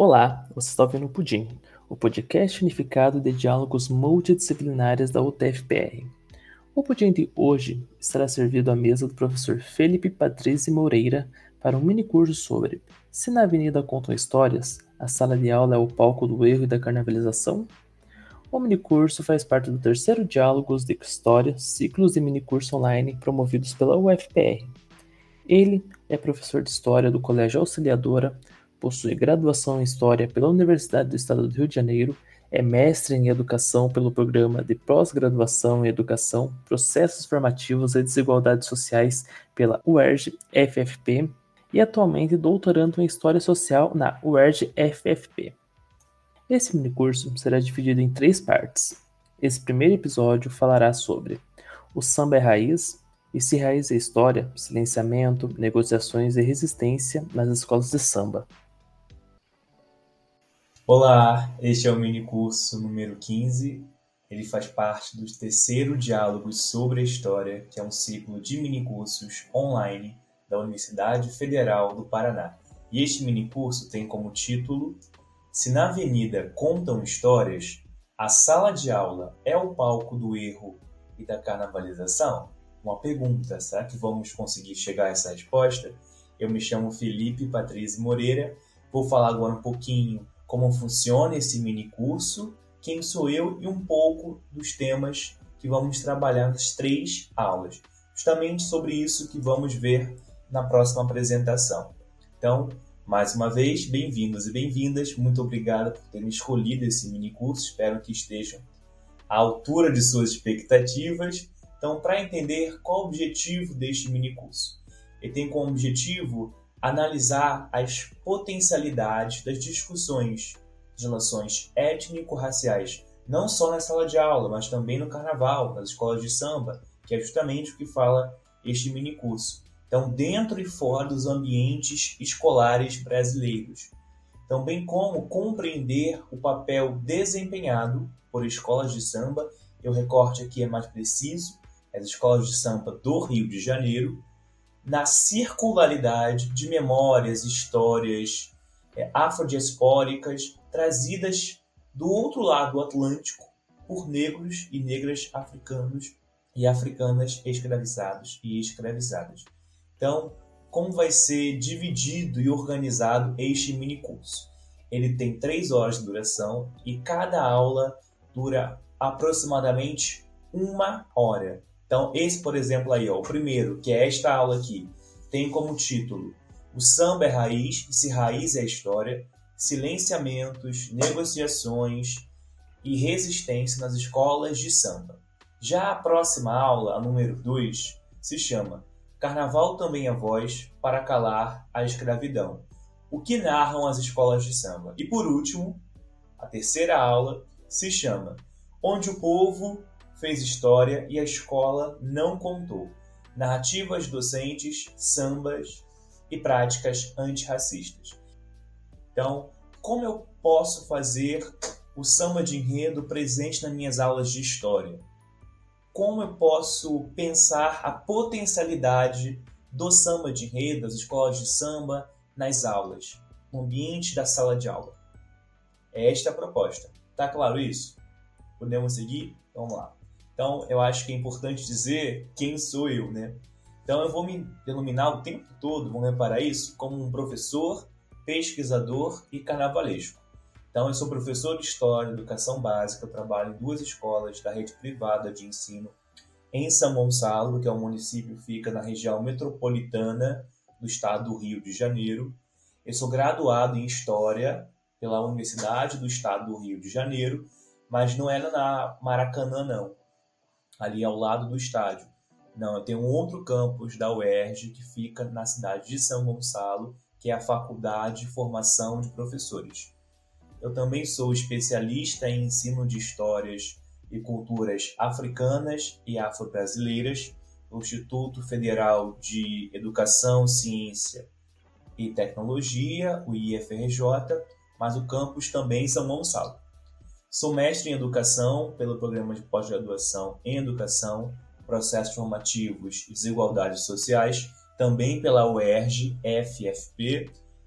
Olá, você está ouvindo o Pudim, o podcast unificado de diálogos multidisciplinares da UTFPR. O Pudim de hoje estará servido à mesa do professor Felipe Patrício Moreira para um minicurso sobre Se na Avenida Contam Histórias, a sala de aula é o palco do erro e da carnavalização? O minicurso faz parte do terceiro Diálogos de História, ciclos de minicurso online promovidos pela UFPR. Ele é professor de História do Colégio Auxiliadora, possui graduação em História pela Universidade do Estado do Rio de Janeiro, é mestre em Educação pelo Programa de Pós-Graduação em Educação, Processos Formativos e Desigualdades Sociais pela UERJ-FFP e atualmente doutorando em História Social na UERJ-FFP. Esse minicurso será dividido em 3 partes. Esse primeiro episódio falará sobre o samba é raiz, e se raiz é história, silenciamento, negociações e resistência nas escolas de samba. Olá, este é o minicurso número 15. Ele faz parte do terceiro Diálogos sobre a História, que é um ciclo de minicursos online da Universidade Federal do Paraná. E este minicurso tem como título Se na Avenida Contam Histórias, a sala de aula é o palco do erro e da carnavalização? Uma pergunta, será que vamos conseguir chegar a essa resposta? Eu me chamo Felipe Patrício Moreira, vou falar agora um pouquinho como funciona esse minicurso, quem sou eu e um pouco dos temas que vamos trabalhar nas 3 aulas. Justamente sobre isso que vamos ver na próxima apresentação. Então, mais uma vez, bem-vindos e bem-vindas. Muito obrigado por terem escolhido esse minicurso. Espero que estejam à altura de suas expectativas. Então, para entender qual o objetivo deste minicurso, ele tem como objetivo analisar as potencialidades das discussões de relações étnico-raciais, não só na sala de aula, mas também no carnaval, nas escolas de samba, que é justamente o que fala este minicurso. Então, dentro e fora dos ambientes escolares brasileiros. Então, bem como compreender o papel desempenhado por escolas de samba, o recorte aqui é mais preciso, as escolas de samba do Rio de Janeiro, na circularidade de memórias, histórias afrodiaspóricas trazidas do outro lado do Atlântico por negros e negras africanos e africanas escravizados e escravizadas. Então, como vai ser dividido e organizado este minicurso? Ele tem 3 horas de duração e cada aula dura aproximadamente 1 hora. Então, esse, por exemplo, aí, o primeiro, que é esta aula aqui, tem como título O Samba é Raiz, e se Raiz é História, Silenciamentos, Negociações e Resistência nas Escolas de Samba. Já a próxima aula, a número 2, se chama Carnaval também é voz para calar a escravidão. O que narram as escolas de samba? E por último, a terceira aula se chama Onde o povo fez história e a escola não contou. Narrativas docentes, sambas e práticas antirracistas. Então, como eu posso fazer o samba de enredo presente nas minhas aulas de história? Como eu posso pensar a potencialidade do samba de enredo, das escolas de samba, nas aulas, no ambiente da sala de aula? É esta a proposta. Tá claro isso? Podemos seguir? Vamos lá. Então, eu acho que é importante dizer quem sou eu, né? Então, eu vou me denominar o tempo todo, vamos reparar isso, como um professor, pesquisador e carnavalesco. Então, eu sou professor de História e Educação Básica, eu trabalho em 2 escolas da rede privada de ensino em São Gonçalo, que é um município que fica na região metropolitana do estado do Rio de Janeiro. Eu sou graduado em História pela Universidade do Estado do Rio de Janeiro, mas não é na Maracanã, não. Ali ao lado do estádio. Não, eu tenho um outro campus da UERJ que fica na cidade de São Gonçalo, que é a Faculdade de Formação de Professores. Eu também sou especialista em ensino de histórias e culturas africanas e afro-brasileiras no Instituto Federal de Educação, Ciência e Tecnologia, o IFRJ, mas o campus também em São Gonçalo. Sou mestre em Educação pelo Programa de Pós-Graduação em Educação, Processos Formativos e Desigualdades Sociais, também pela UERJ-FFP,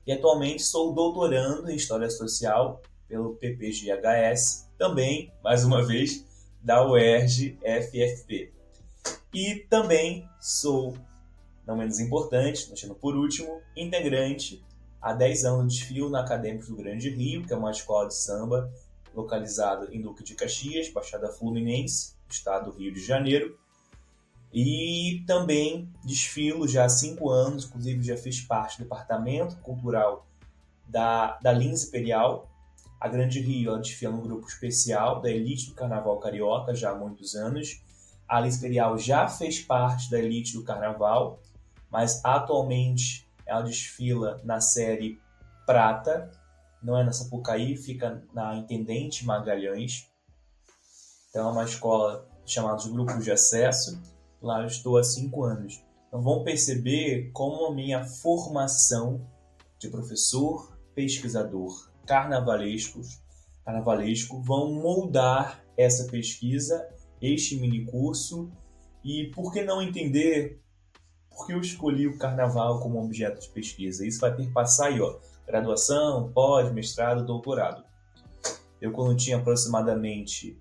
e atualmente sou doutorando em História Social pelo PPGHS, também, mais uma vez, da UERJ-FFP. E também sou, não menos importante, deixando por último, integrante há 10 anos desfilo na Acadêmicos do Grande Rio, que é uma escola de samba localizada em Duque de Caxias, Baixada Fluminense, estado do Rio de Janeiro. E também desfilo já há 5 anos, inclusive já fiz parte do departamento cultural da Lins Imperial. A Grande Rio ela desfila um grupo especial da elite do Carnaval Carioca já há muitos anos. A Lins Imperial já fez parte da elite do Carnaval, mas atualmente ela desfila na série Prata, não é na Sapucaí, fica na Intendente Magalhães. Então é uma escola chamada de Grupos de Acesso. Lá eu estou há 5 anos. Então vão perceber como a minha formação de professor, pesquisador, carnavalesco vão moldar essa pesquisa, este minicurso. E por que não entender por que eu escolhi o carnaval como objeto de pesquisa? Isso vai perpassar aí, ó, graduação, pós, mestrado, doutorado. Eu, quando tinha aproximadamente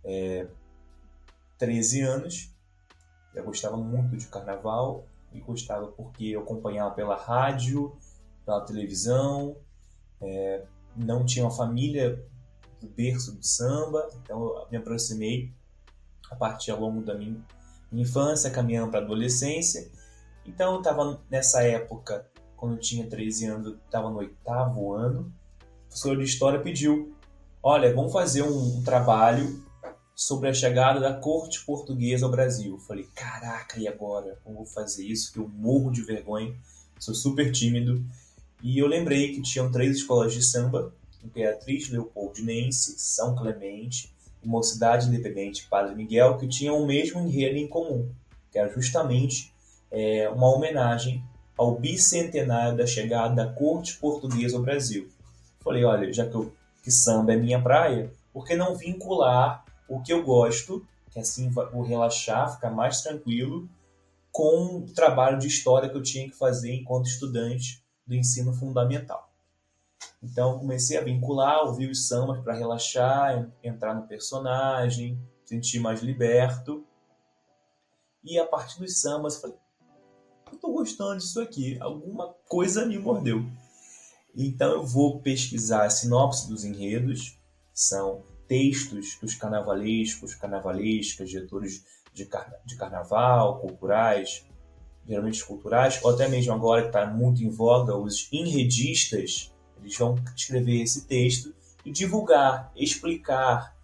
13 anos, eu gostava muito de carnaval, e gostava porque eu acompanhava pela rádio, pela televisão, não tinha uma família do berço do samba, então eu me aproximei a partir ao longo da minha infância, caminhando para a adolescência. Então eu estava nessa época, quando eu tinha 13 anos, eu estava no 8º ano, o professor de História pediu, olha, vamos fazer um trabalho sobre a chegada da corte portuguesa ao Brasil. Eu falei, caraca, e agora? Como vou fazer isso? Que eu morro de vergonha, sou super tímido. E eu lembrei que tinham 3 escolas de samba, Imperatriz Leopoldinense, São Clemente e Mocidade Independente Padre Miguel, que tinham o mesmo enredo em comum, que era justamente uma homenagem ao bicentenário da chegada da corte portuguesa ao Brasil. Eu falei, olha, já que samba é minha praia, por que não vincular o que eu gosto, que assim vou relaxar, ficar mais tranquilo, com o trabalho de história que eu tinha que fazer enquanto estudante do ensino fundamental. Então comecei a vincular, ouvir os sambas para relaxar, entrar no personagem, sentir mais liberto. E a partir dos sambas, falei, eu estou gostando disso aqui, alguma coisa me mordeu. Então eu vou pesquisar a sinopse dos enredos, são textos dos carnavalescos, carnavalescas, diretores de carnaval, culturais, geralmente culturais, ou até mesmo agora que está muito em voga, os enredistas, eles vão escrever esse texto e divulgar, explicar,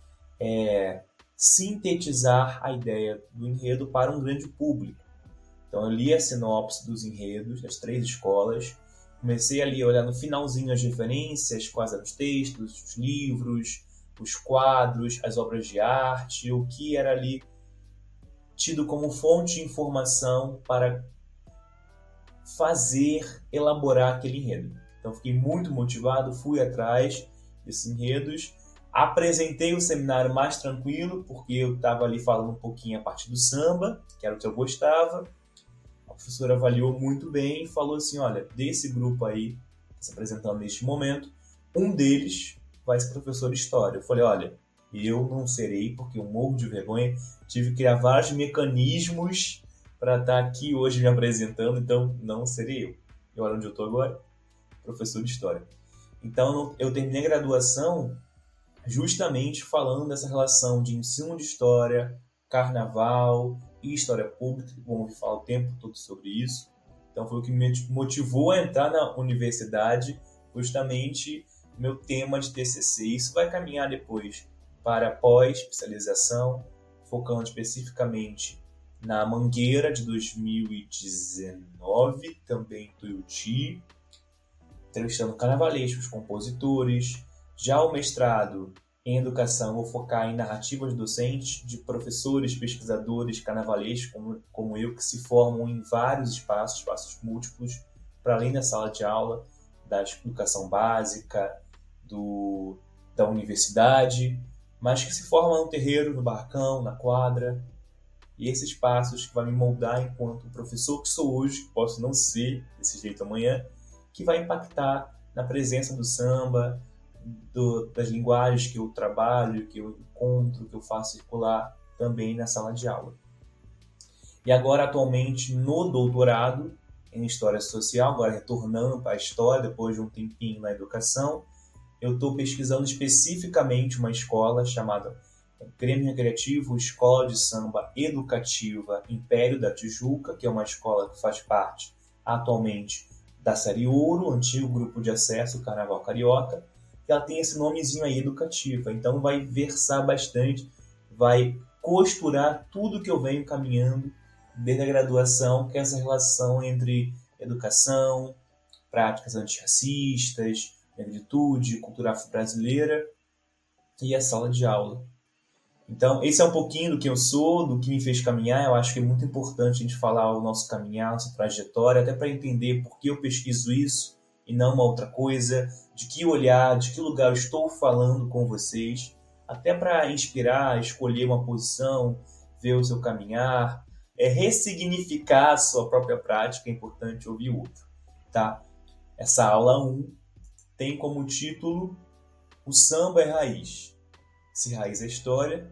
sintetizar a ideia do enredo para um grande público. Então eu li a sinopse dos enredos das 3 escolas, comecei ali a olhar no finalzinho as referências, quais eram os textos, os livros, os quadros, as obras de arte, o que era ali tido como fonte de informação para elaborar aquele enredo. Então fiquei muito motivado, fui atrás desses enredos, apresentei o seminário mais tranquilo, porque eu estava ali falando um pouquinho a parte do samba, que era o que eu gostava. A professora avaliou muito bem e falou assim, olha, desse grupo aí, se apresentando neste momento, um deles vai ser professor de História. Eu falei, olha, eu não serei, porque eu morro de vergonha, tive que criar vários mecanismos para estar aqui hoje me apresentando, então não serei eu. E olha onde eu estou agora, professor de História. Então eu terminei a graduação justamente falando dessa relação de ensino de História, Carnaval e História Pública, vamos falar o tempo todo sobre isso. Então foi o que me motivou a entrar na universidade, justamente meu tema de TCC. Isso vai caminhar depois para pós-especialização, focando especificamente na Mangueira de 2019, também Tuiuti, entrevistando carnavalescos, compositores. Já o mestrado em educação, vou focar em narrativas docentes de professores, pesquisadores, carnavalescos como eu, que se formam em vários espaços múltiplos, para além da sala de aula, da educação básica, da universidade, mas que se formam no terreiro, no barracão, na quadra. E esses passos que vai me moldar enquanto professor que sou hoje, que posso não ser desse jeito amanhã, que vai impactar na presença do samba, das linguagens que eu trabalho, que eu encontro, que eu faço circular também na sala de aula. E agora, atualmente, no doutorado em História Social, agora retornando para a história, depois de um tempinho na educação, eu estou pesquisando especificamente uma escola chamada Grêmio Recreativo Escola de Samba Educativa Império da Tijuca, que é uma escola que faz parte atualmente da Série Ouro, antigo grupo de acesso do Carnaval Carioca, que ela tem esse nomezinho aí, educativa. Então vai versar bastante, vai costurar tudo que eu venho caminhando desde a graduação, que é essa relação entre educação, práticas antirracistas, negritude, cultura afro-brasileira e a sala de aula. Então, esse é um pouquinho do que eu sou, do que me fez caminhar. Eu acho que é muito importante a gente falar o nosso caminhar, nossa trajetória, até para entender por que eu pesquiso isso e não uma outra coisa, de que olhar, de que lugar eu estou falando com vocês, até para inspirar, escolher uma posição, ver o seu caminhar, ressignificar a sua própria prática, é importante ouvir o outro. Tá? Essa aula 1 tem como título O Samba é Raiz. Se raiz é história,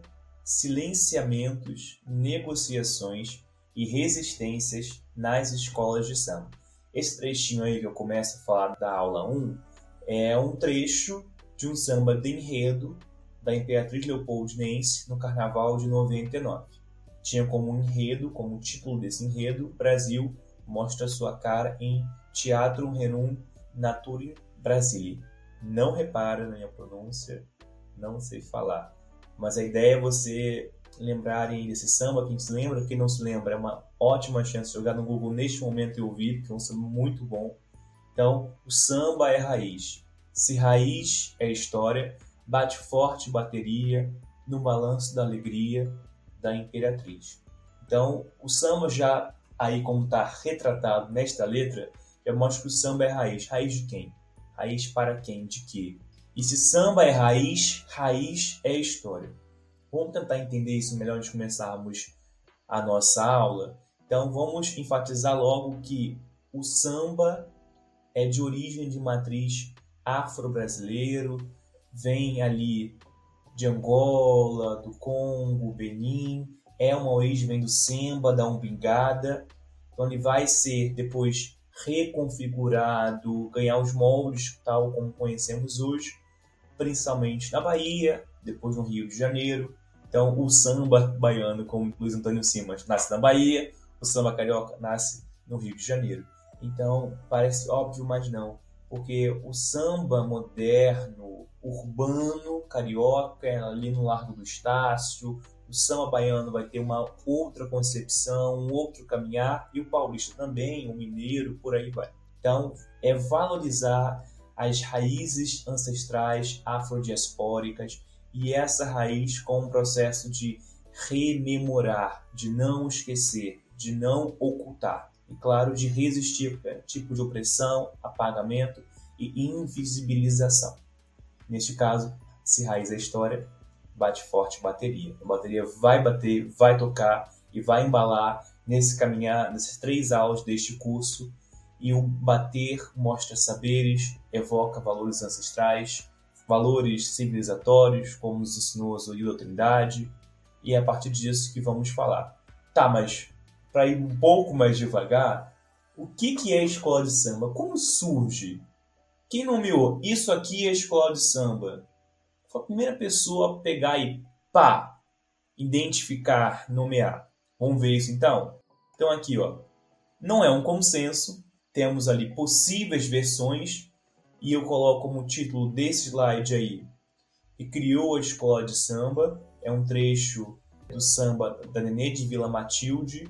silenciamentos, negociações e resistências nas escolas de samba. Esse trechinho aí que eu começo a falar da aula 1 é um trecho de um samba de enredo da Imperatriz Leopoldinense no Carnaval de 99. Tinha como enredo, como título desse enredo, Brasil mostra sua cara em Teatrum Rerum Naturam Brasiliae. Não repara na minha pronúncia, não sei falar. Mas a ideia é você lembrarem desse samba, quem se lembra, quem não se lembra, é uma ótima chance de jogar no Google neste momento e ouvir, porque é um samba muito bom. Então, o samba é raiz. Se raiz é história, bate forte bateria no balanço da alegria da Imperatriz. Então, o samba já, aí como está retratado nesta letra, já mostra que o samba é raiz. Raiz de quem? Raiz para quem? De quê? E se samba é raiz, raiz é história. Vamos tentar entender isso melhor antes de começarmos a nossa aula. Então vamos enfatizar logo que o samba é de origem de matriz afro-brasileiro, vem ali de Angola, do Congo, Benin, é uma origem, vem do samba, da umbigada, então ele vai ser depois reconfigurado, ganhar os moldes tal como conhecemos hoje, principalmente na Bahia, depois no Rio de Janeiro. Então, o samba baiano, como Luiz Antônio Simas, nasce na Bahia, o samba carioca nasce no Rio de Janeiro. Então, parece óbvio, mas não, porque o samba moderno, urbano, carioca, é ali no Largo do Estácio, o samba baiano vai ter uma outra concepção, um outro caminhar, e o paulista também, o mineiro, por aí vai. Então, é valorizar as raízes ancestrais afrodiaspóricas e essa raiz com um processo de rememorar, de não esquecer, de não ocultar. E, claro, de resistir a qualquer tipo de opressão, apagamento e invisibilização. Neste caso, se raiz é história, bate forte bateria. A bateria vai bater, vai tocar e vai embalar nesse caminhar, nessas 3 aulas deste curso. E o bater mostra saberes, evoca valores ancestrais, valores civilizatórios, como nos ensinou a Zoilda Trindade, e é a partir disso que vamos falar. Tá, mas para ir um pouco mais devagar, o que é a escola de samba? Como surge? Quem nomeou? Isso aqui é a escola de samba. Foi a primeira pessoa a pegar e pá, identificar, nomear. Vamos ver isso então? Então aqui, ó, não é um consenso, temos ali possíveis versões, e eu coloco como título desse slide aí, e criou a escola de samba, é um trecho do samba da Nenê de Vila Matilde,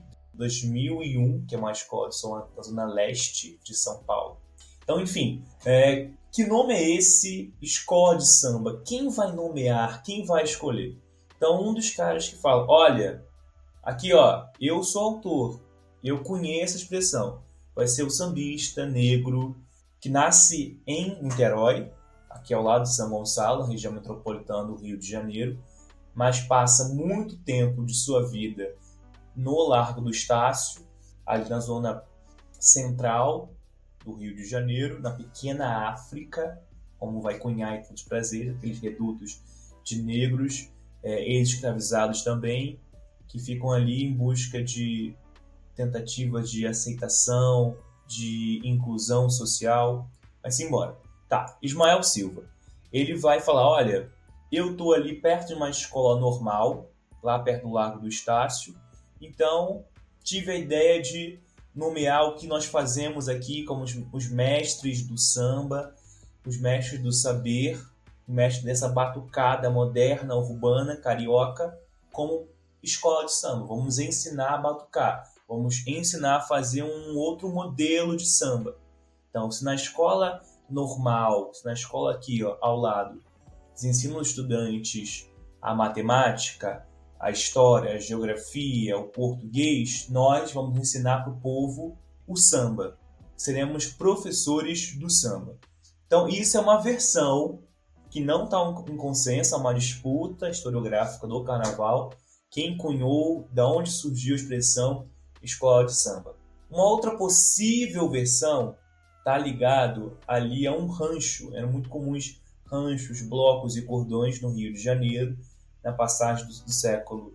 2001, que é uma escola de samba da zona leste de São Paulo. Então, enfim, que nome é esse, escola de samba? Quem vai nomear? Quem vai escolher? Então, um dos caras que fala, olha, aqui ó, eu sou autor, eu conheço a expressão, vai ser o sambista negro que nasce em Niterói, aqui ao lado de São Gonçalo, região metropolitana do Rio de Janeiro, mas passa muito tempo de sua vida no Largo do Estácio, ali na zona central do Rio de Janeiro, na pequena África, como vai cunhar em Tantos Prazeres, aqueles redutos de negros, ex-escravizados também, que ficam ali em busca de tentativas de aceitação, de inclusão social. Vai-se embora. Tá, Ismael Silva. Ele vai falar, olha, eu estou ali perto de uma escola normal, lá perto do Largo do Estácio, então tive a ideia de nomear o que nós fazemos aqui como os mestres do samba, os mestres do saber, o mestre dessa batucada moderna, urbana, carioca, como escola de samba. Vamos ensinar a batucar, vamos ensinar a fazer um outro modelo de samba. Então, se na escola normal, se na escola aqui ao lado, eles ensinam os estudantes a matemática, a história, a geografia, o português, nós vamos ensinar para o povo o samba. Seremos professores do samba. Então, isso é uma versão que não está em consenso, é uma disputa historiográfica do carnaval. Quem cunhou, de onde surgiu a expressão escola de samba. Uma outra possível versão está ligado ali a um rancho. Eram muito comuns ranchos, blocos e cordões no Rio de Janeiro, na passagem do século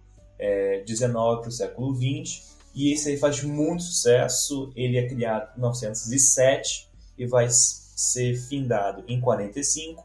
XIX para o século XX. E esse aí faz muito sucesso. Ele é criado em 1907 e vai ser findado em 45.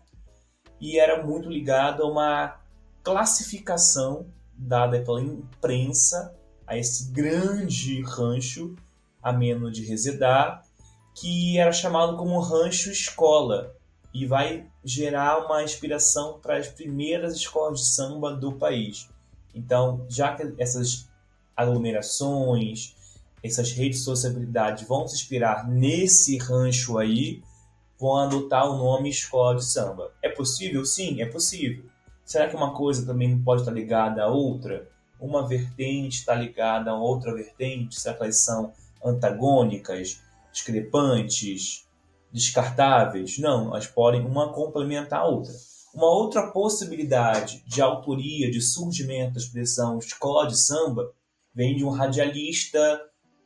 E era muito ligado a uma classificação dada pela imprensa a esse grande rancho ameno de residar, que era chamado como rancho escola, e vai gerar uma inspiração para as primeiras escolas de samba do país. Então, já que essas aglomerações, essas redes de sociabilidade vão se inspirar nesse rancho aí, vão adotar o nome escola de samba. É possível? Sim, é possível. Será que uma coisa também pode estar ligada à outra? Uma vertente está ligada a outra vertente? Será que elas são antagônicas, discrepantes, descartáveis? Não, elas podem uma complementar a outra. Uma outra possibilidade de autoria, de surgimento da expressão escola de samba, vem de um radialista,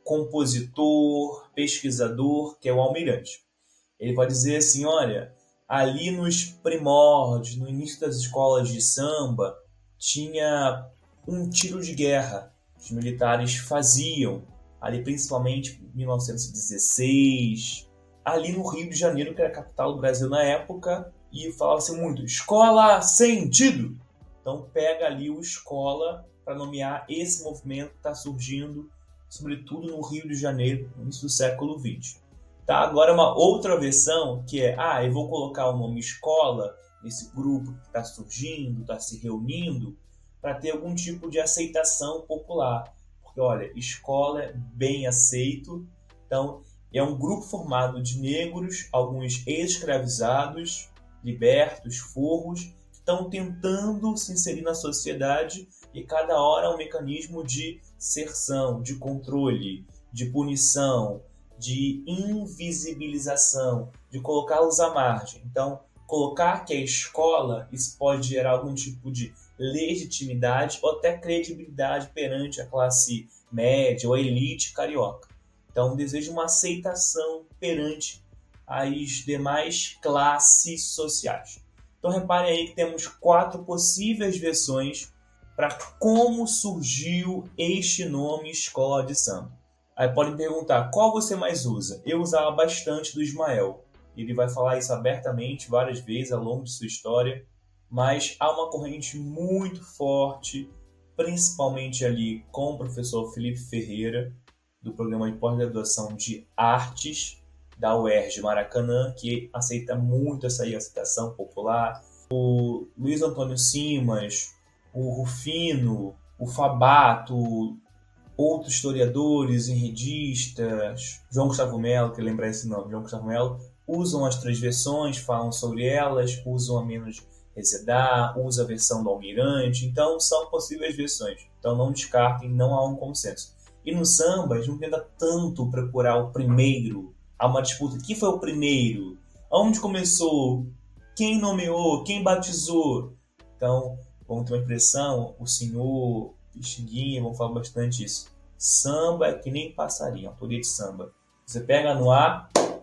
compositor, pesquisador, que é o Almirante. Ele vai dizer assim, olha, ali nos primórdios, no início das escolas de samba, tinha um tiro de guerra que os militares faziam, ali principalmente em 1916, ali no Rio de Janeiro, que era a capital do Brasil na época, e falava-se muito, escola sentido. Então pega ali o escola para nomear esse movimento que está surgindo, sobretudo no Rio de Janeiro, no início do século XX. Tá? Agora uma outra versão que é, eu vou colocar o nome escola nesse grupo que está surgindo, está se reunindo, para ter algum tipo de aceitação popular. Porque, olha, escola é bem aceito, então é um grupo formado de negros, alguns escravizados, libertos, forros, que estão tentando se inserir na sociedade e cada hora é um mecanismo de cerção, de controle, de punição, de invisibilização, de colocá-los à margem. Então, colocar que é escola, isso pode gerar algum tipo de legitimidade ou até credibilidade perante a classe média ou a elite carioca. Então, deseja uma aceitação perante as demais classes sociais. Então, reparem aí que temos 4 possíveis versões para como surgiu este nome escola de samba. Aí podem perguntar, qual você mais usa? Eu usava bastante do Ismael. Ele vai falar isso abertamente várias vezes ao longo de sua história, mas há uma corrente muito forte, principalmente ali com o professor Felipe Ferreira, do programa de pós-graduação de artes da UERJ Maracanã, que aceita muito essa aceitação popular. O Luiz Antônio Simas, o Rufino, o Fabato, outros historiadores, enredistas, João Gustavo Melo, que lembrar esse nome, João Gustavo Melo, usam as 3 versões, falam sobre elas, usam a menos resedar, usa a versão do Almirante, então são possíveis versões. Então não descartem, não há um consenso. E no samba, a gente não tenta tanto procurar o primeiro, há uma disputa, quem foi o primeiro? Onde começou? Quem nomeou? Quem batizou? Então, vamos ter uma expressão, o senhor Pixinguinha, vamos falar bastante isso. Samba é que nem passarinho, autoria de samba. Você pega no ar,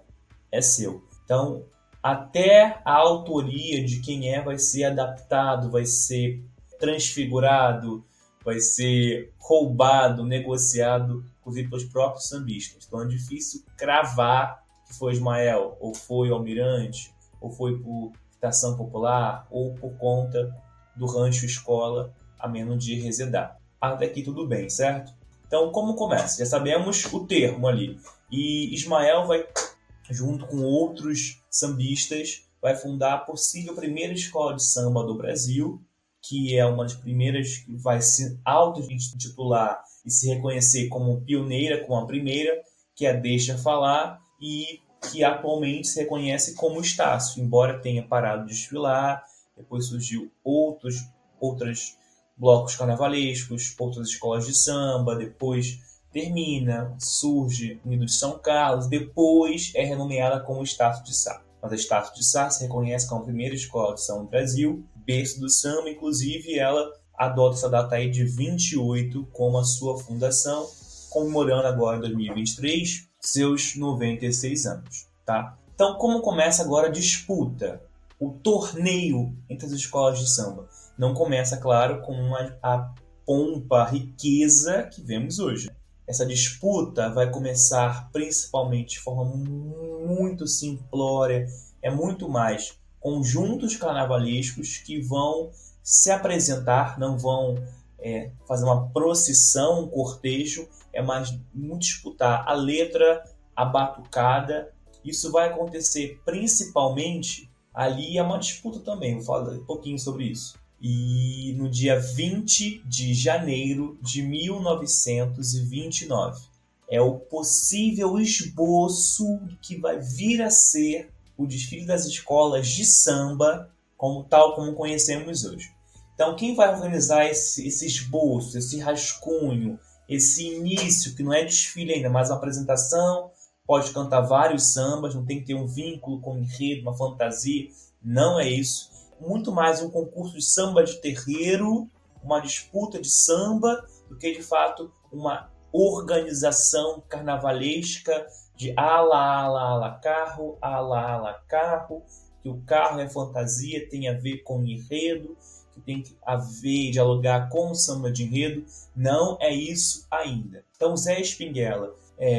é seu. Então, até a autoria de quem vai ser adaptado, vai ser transfigurado, vai ser roubado, negociado, inclusive pelos próprios sambistas. Então é difícil cravar que foi Ismael, ou foi o Almirante, ou foi por citação popular, ou por conta do rancho escola a menos de Resedar. Até aqui tudo bem, certo? Então, como começa? Já sabemos o termo ali. E Ismael vai, junto com outros sambistas, vai fundar a possível primeira escola de samba do Brasil, que é uma das primeiras que vai se auto-intitular e se reconhecer como pioneira, como a primeira, que é a Deixa Falar, e que atualmente se reconhece como Estácio, embora tenha parado de desfilar, depois surgiu outros blocos carnavalescos, outras escolas de samba, depois termina, surge Unido de São Carlos, depois é renomeada como Estácio de Sá. Mas a Estácio de Sá se reconhece como a primeira escola de samba do Brasil, berço do samba, inclusive ela adota essa data aí de 28 como a sua fundação, comemorando agora em 2023 seus 96 anos. Tá? Então, como começa agora a disputa, o torneio entre as escolas de samba? Não começa, claro, com a pompa, a riqueza que vemos hoje. Essa disputa vai começar principalmente de forma muito simplória, é muito mais conjuntos carnavalescos que vão se apresentar, não vão fazer uma procissão, um cortejo, é mais muito disputar a letra, a batucada. Isso vai acontecer principalmente ali, é uma disputa também, vou falar um pouquinho sobre isso. E no dia 20 de janeiro de 1929. É o possível esboço do que vai vir a ser o desfile das escolas de samba, tal como conhecemos hoje. Então, quem vai organizar esse esboço, esse rascunho, esse início, que não é desfile ainda, mas uma apresentação, pode cantar vários sambas, não tem que ter um vínculo com um enredo, uma fantasia, não é isso. Muito mais um concurso de samba de terreiro, uma disputa de samba, do que de fato uma organização carnavalesca de ala, ala, ala, carro, ala, ala, carro, que o carro é fantasia, tem a ver com enredo, que tem a ver, dialogar com o samba de enredo. Não é isso ainda. Então, Zé Espinguela,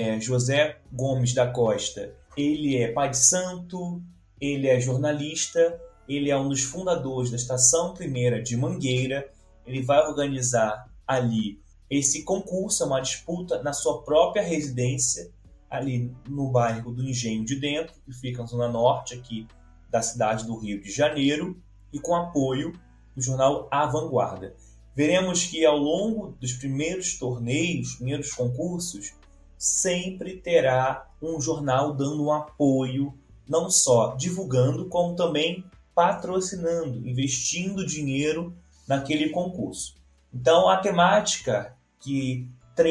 José Gomes da Costa, ele é pai de santo, ele é jornalista, ele é um dos fundadores da Estação Primeira de Mangueira. Ele vai organizar ali esse concurso, é uma disputa na sua própria residência, ali no bairro do Engenho de Dentro, que fica na zona norte aqui da cidade do Rio de Janeiro, e com apoio do jornal A Vanguarda. Veremos que ao longo dos primeiros torneios, primeiros concursos, sempre terá um jornal dando um apoio, não só divulgando, como também patrocinando, investindo dinheiro naquele concurso. Então, a temática que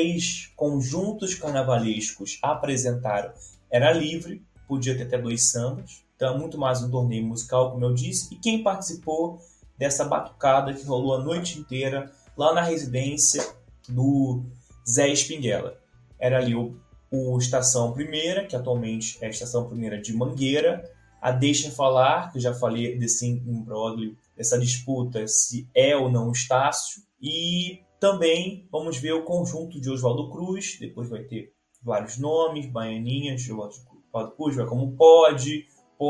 3 conjuntos carnavalescos apresentaram era livre, podia ter até 2 sambas, então é muito mais um torneio musical, como eu disse, e quem participou dessa batucada que rolou a noite inteira lá na residência do Zé Espinguela. Era ali o Estação Primeira, que atualmente é a Estação Primeira de Mangueira, a Deixa Falar, que eu já falei desse imbróglio, dessa disputa se é ou não Estácio, e também vamos ver o conjunto de Oswaldo Cruz, depois vai ter vários nomes, Baianinhas, Oswaldo Cruz, vai como Pode,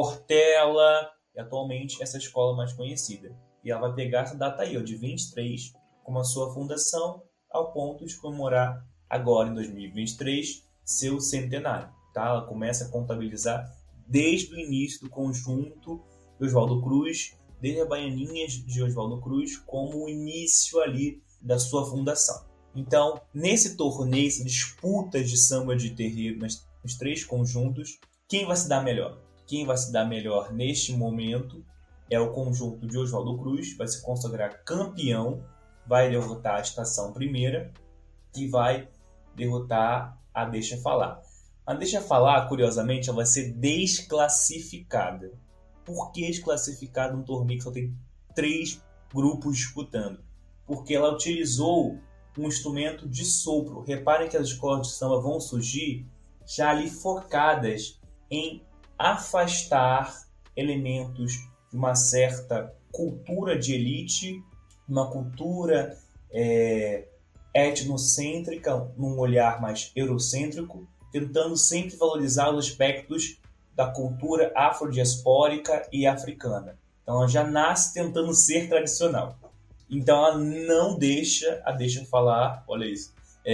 Portela, e atualmente essa escola mais conhecida. E ela vai pegar essa data aí, de 23, como a sua fundação, ao ponto de comemorar agora, em 2023, seu centenário. Tá? Ela começa a contabilizar desde o início do conjunto de Oswaldo Cruz, desde a Baianinhas de Oswaldo Cruz, como o início ali da sua fundação. Então, nesse torneio, essa disputa de samba de terreiro nos 3 conjuntos, quem vai se dar melhor? Quem vai se dar melhor neste momento é o conjunto de Oswaldo Cruz, vai se consagrar campeão, vai derrotar a Estação Primeira e vai derrotar a Deixa Falar. A Deixa Falar, curiosamente, ela vai ser desclassificada. Por que desclassificada num torneio que só tem 3 grupos disputando? Porque ela utilizou um instrumento de sopro. Reparem que as escolas de samba vão surgir já ali focadas em afastar elementos de uma certa cultura de elite, uma cultura etnocêntrica, num olhar mais eurocêntrico, tentando sempre valorizar os aspectos da cultura afrodiaspórica e africana. Então ela já nasce tentando ser tradicional. Então ela não deixa falar, olha isso,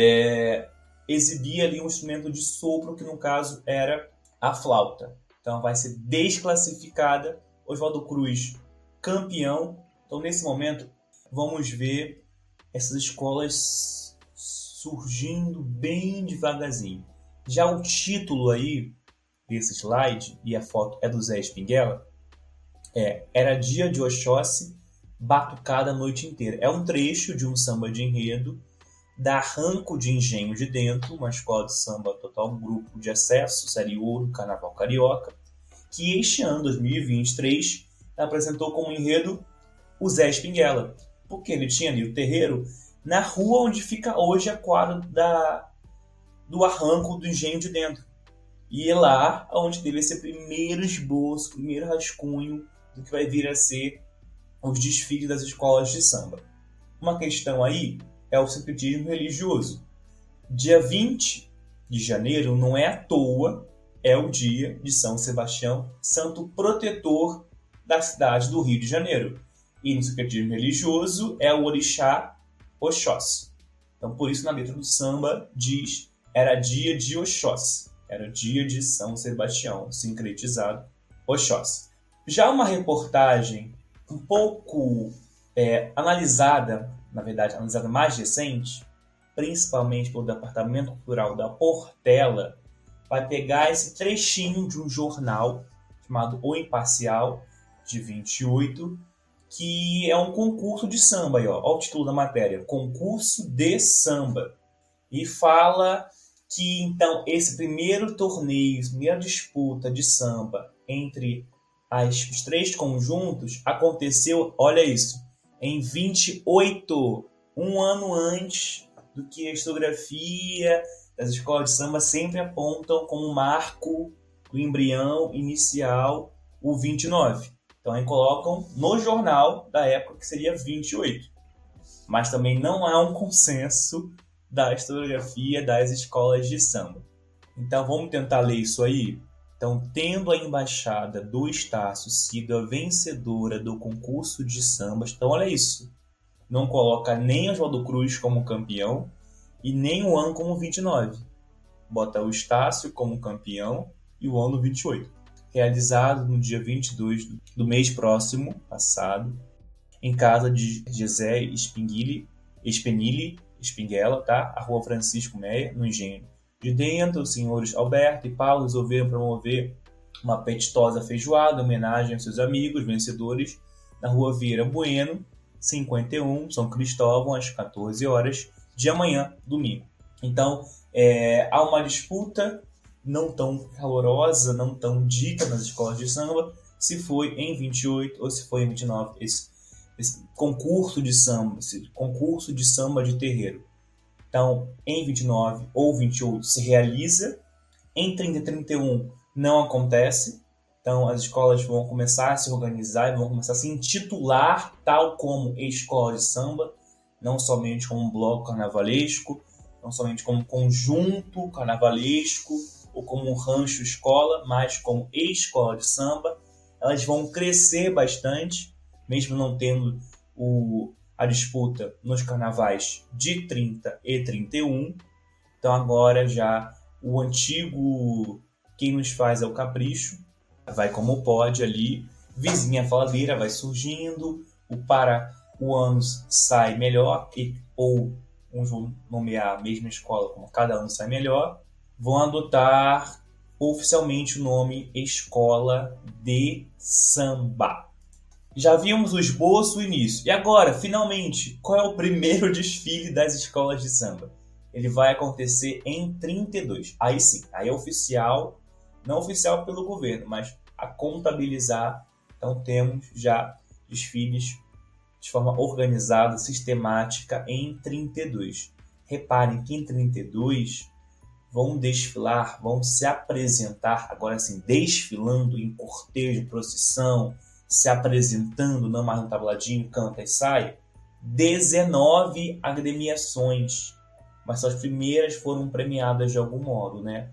exibir ali um instrumento de sopro, que no caso era a flauta. Então vai ser desclassificada. Oswaldo Cruz, campeão. Então nesse momento vamos ver essas escolas surgindo bem devagarzinho. Já o título aí desse slide, e a foto é do Zé Espinguela, Era Dia de Oxóssi, Batucada a Noite Inteira. É um trecho de um samba de enredo da Arranco de Engenho de Dentro, uma escola de samba total, um grupo de acesso, série ouro, Carnaval Carioca, que este ano, 2023, apresentou como enredo o Zé Espinguela, porque ele tinha ali o terreiro na rua onde fica hoje a quadra do Arranco do Engenho de Dentro. E é lá onde teve esse primeiro esboço, primeiro rascunho do que vai vir a ser os desfiles das escolas de samba. Uma questão aí é o sincretismo religioso. Dia 20 de janeiro não é à toa, é o dia de São Sebastião, santo protetor da cidade do Rio de Janeiro. E no sincretismo religioso é o orixá Oxóssi. Então, por isso, na letra do samba diz: era dia de Oxóssi, era dia de São Sebastião, sincretizado Oxóssi. Já uma reportagem um pouco analisada, na verdade, analisada mais recente, principalmente pelo Departamento Cultural da Portela, vai pegar esse trechinho de um jornal chamado O Imparcial, de 28, que é um concurso de samba. Aí, ó. Olha o título da matéria, Concurso de Samba. E fala que, então, esse primeiro torneio, primeira disputa de samba entre os três conjuntos aconteceu, olha isso, em 28, um ano antes do que a historiografia das escolas de samba sempre apontam como marco do embrião inicial, o 29. Então aí colocam no jornal da época que seria 28. Mas também não há um consenso da historiografia das escolas de samba. Então vamos tentar ler isso aí? Então, tendo a embaixada do Estácio sido a vencedora do concurso de sambas, então olha isso, não coloca nem Oswaldo Cruz como campeão e nem o ano como 29. Bota o Estácio como campeão e o ano 28. Realizado no dia 22 do mês próximo, passado, em casa de José Espinguela, tá? A Rua Francisco Meia, no Engenho de Dentro. Os senhores Alberto e Paulo resolveram promover uma apetitosa feijoada em homenagem aos seus amigos vencedores na Rua Vieira Bueno, 51, São Cristóvão, às 14 horas de amanhã, domingo. Então, há uma disputa não tão calorosa, não tão dita nas escolas de samba, se foi em 28 ou se foi em 29 esse concurso de samba, esse concurso de samba de terreiro. Então, em 29 ou 28 se realiza, em 30 e 31 não acontece. Então, as escolas vão começar a se organizar e vão começar a se intitular tal como escola de samba, não somente como um bloco carnavalesco, não somente como um conjunto carnavalesco ou como um rancho escola, mas como escola de samba. Elas vão crescer bastante, mesmo não tendo a disputa nos carnavais de 30 e 31. Então agora já o antigo Quem Nos Faz é o Capricho vai como pode ali, Vizinha Faladeira vai surgindo, o Para o Anos sai melhor, ou uns vão nomear a mesma escola como Cada Ano Sai Melhor, vão adotar oficialmente o nome Escola de Samba. Já vimos o esboço, o início. E agora, finalmente, qual é o primeiro desfile das escolas de samba? Ele vai acontecer em 32. Aí sim, aí é oficial, não oficial pelo governo, mas a contabilizar. Então temos já desfiles de forma organizada, sistemática em 32. Reparem que em 32 vão desfilar, vão se apresentar, agora sim, desfilando em cortejo, procissão, se apresentando, não mais no tabladinho, canta e sai, 19 agremiações. Mas só as primeiras foram premiadas de algum modo, né?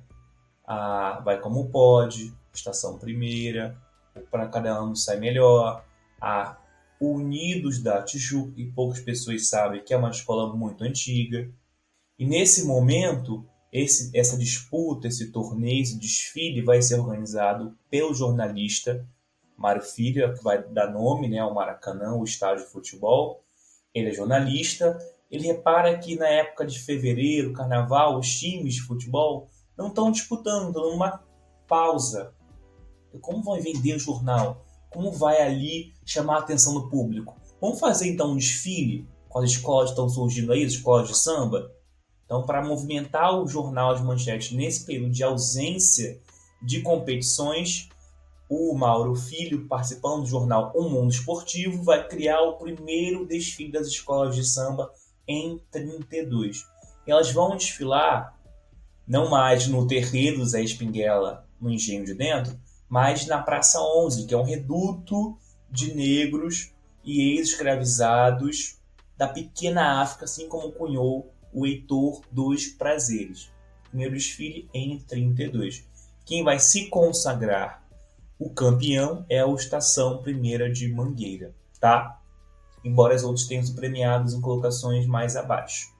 A Vai Como Pode, Estação Primeira, Para Cada Ano Sai Melhor, a Unidos da Tijuca, e poucas pessoas sabem que é uma escola muito antiga. E nesse momento, essa disputa, esse torneio, esse desfile vai ser organizado pelo jornalista Mário Filho, que vai dar nome, né, ao Maracanã, o estádio de futebol. Ele é jornalista. Ele repara que na época de fevereiro, carnaval, os times de futebol não estão disputando, estão numa pausa. Como vai vender o jornal? Como vai ali chamar a atenção do público? Vamos fazer então um desfile com as escolas que estão surgindo aí, as escolas de samba? Então, para movimentar o jornal, as manchetes nesse período de ausência de competições, o Mauro Filho, participando do jornal O Mundo Esportivo, vai criar o primeiro desfile das escolas de samba em 32. E elas vão desfilar não mais no terreiro do Zé Espinguela, no Engenho de Dentro, mas na Praça 11, que é um reduto de negros e ex-escravizados da pequena África, assim como cunhou o Heitor dos Prazeres. Primeiro desfile em 32. Quem vai se consagrar o campeão é o Estação Primeira de Mangueira, tá? Embora os outros tenham sido premiados em colocações mais abaixo.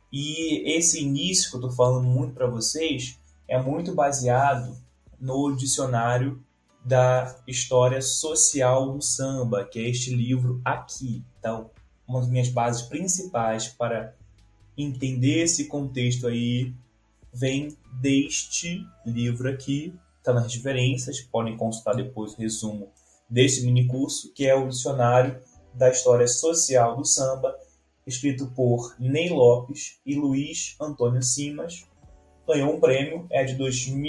E esse início que eu estou falando muito para vocês é muito baseado no dicionário da história social do samba, que é este livro aqui. Então, uma das minhas bases principais para entender esse contexto aí vem deste livro aqui, está nas referências, podem consultar depois o resumo desse minicurso, que é o dicionário da história social do samba, escrito por Ney Lopes e Luiz Antônio Simas. Ganhou um prêmio, é de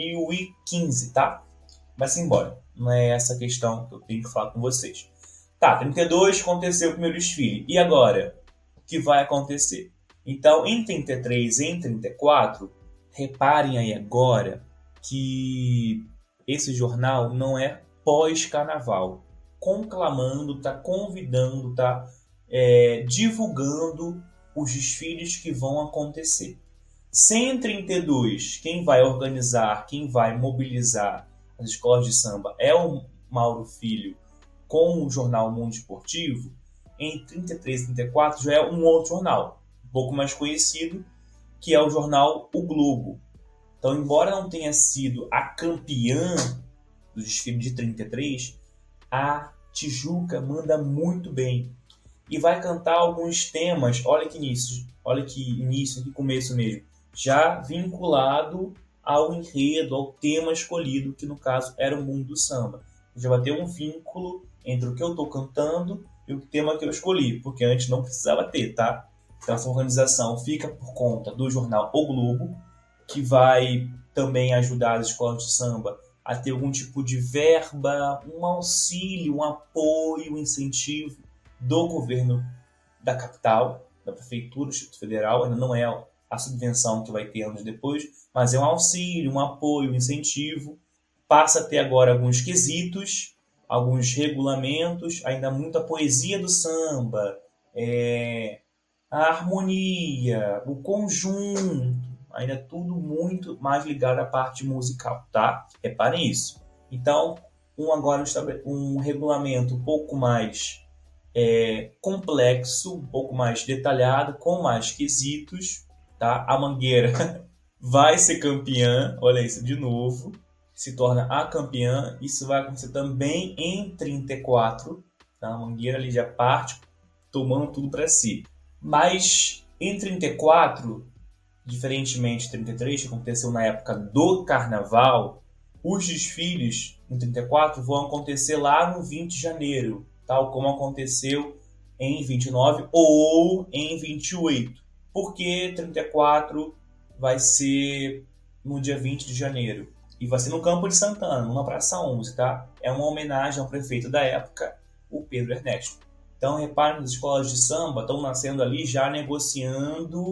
2015, tá? Mas embora, não é essa questão que eu tenho que falar com vocês. Tá, 32 aconteceu o primeiro desfile. E agora? O que vai acontecer? Então, em 33 e em 34, reparem aí agora que esse jornal não é pós-carnaval. Conclamando, tá convidando, tá divulgando os desfiles que vão acontecer. Se em 32, quem vai organizar, quem vai mobilizar as escolas de samba é o Mauro Filho com o jornal Mundo Esportivo, em 33 e 34 já é um outro jornal, um pouco mais conhecido, que é o jornal O Globo. Então, embora não tenha sido a campeã do desfile de 33, a Tijuca manda muito bem. E vai cantar alguns temas, olha que início, que começo mesmo, já vinculado ao enredo, ao tema escolhido, que no caso era o mundo do samba. Já vai ter um vínculo entre o que eu estou cantando e o tema que eu escolhi, porque antes não precisava ter, tá? Então essa organização fica por conta do jornal O Globo, que vai também ajudar as escolas de samba a ter algum tipo de verba, um auxílio, um apoio, um incentivo do governo da capital, da prefeitura, do Distrito Federal. Ainda não é a subvenção que vai ter anos depois, mas é um auxílio, um apoio, um incentivo. Passa a ter agora alguns quesitos, alguns regulamentos, ainda muita poesia do samba, a harmonia, o conjunto, ainda tudo muito mais ligado à parte musical, tá? Reparem isso. Então, agora um regulamento um pouco mais complexo, um pouco mais detalhado, com mais quesitos, tá? A Mangueira vai ser campeã, olha isso de novo, se torna a campeã. Isso vai acontecer também em 34, tá? A Mangueira ali já parte tomando tudo para si. Mas em 34, diferentemente de 33, que aconteceu na época do carnaval, os desfiles em 34 vão acontecer lá no 20 de janeiro, tal como aconteceu em 29 ou em 28. Porque 34 vai ser no dia 20 de janeiro. E vai ser no Campo de Santana, na Praça 11, tá? É uma homenagem ao prefeito da época, o Pedro Ernesto. Então, reparem, as escolas de samba estão nascendo ali já negociando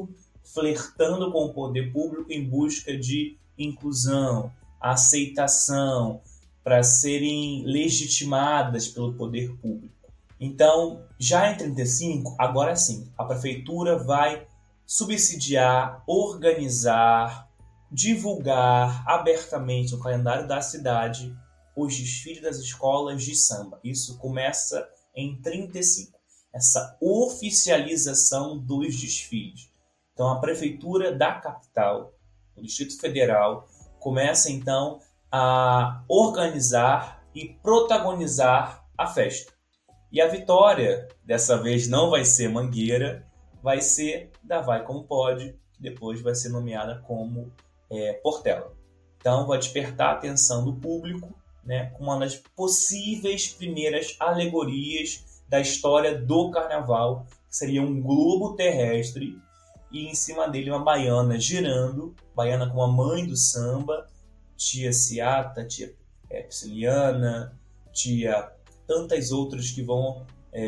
flertando com o poder público em busca de inclusão, aceitação, para serem legitimadas pelo poder público. Então, já em 35, agora sim, a prefeitura vai subsidiar, organizar, divulgar abertamente no calendário da cidade os desfiles das escolas de samba. Isso começa em 35, essa oficialização dos desfiles. Então, a prefeitura da capital, o Distrito Federal, começa então a organizar e protagonizar a festa. E a vitória, dessa vez não vai ser Mangueira, vai ser da Vai Como Pode, que depois vai ser nomeada como Portela. Então vai despertar a atenção do público, né, com uma das possíveis primeiras alegorias da história do carnaval, que seria um globo terrestre e em cima dele uma baiana girando, baiana com a mãe do samba, tia Ciata, tia Prisciliana, tia tantas outras que vão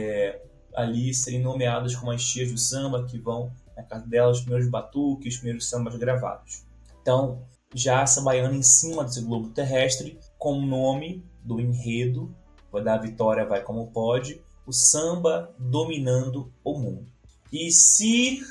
ali serem nomeadas como as tias do samba, que vão na casa delas os primeiros batuques, os primeiros sambas gravados. Então, já essa baiana em cima desse globo terrestre, com o nome do enredo, vai dar a vitória, vai como pode, o samba dominando o mundo. E se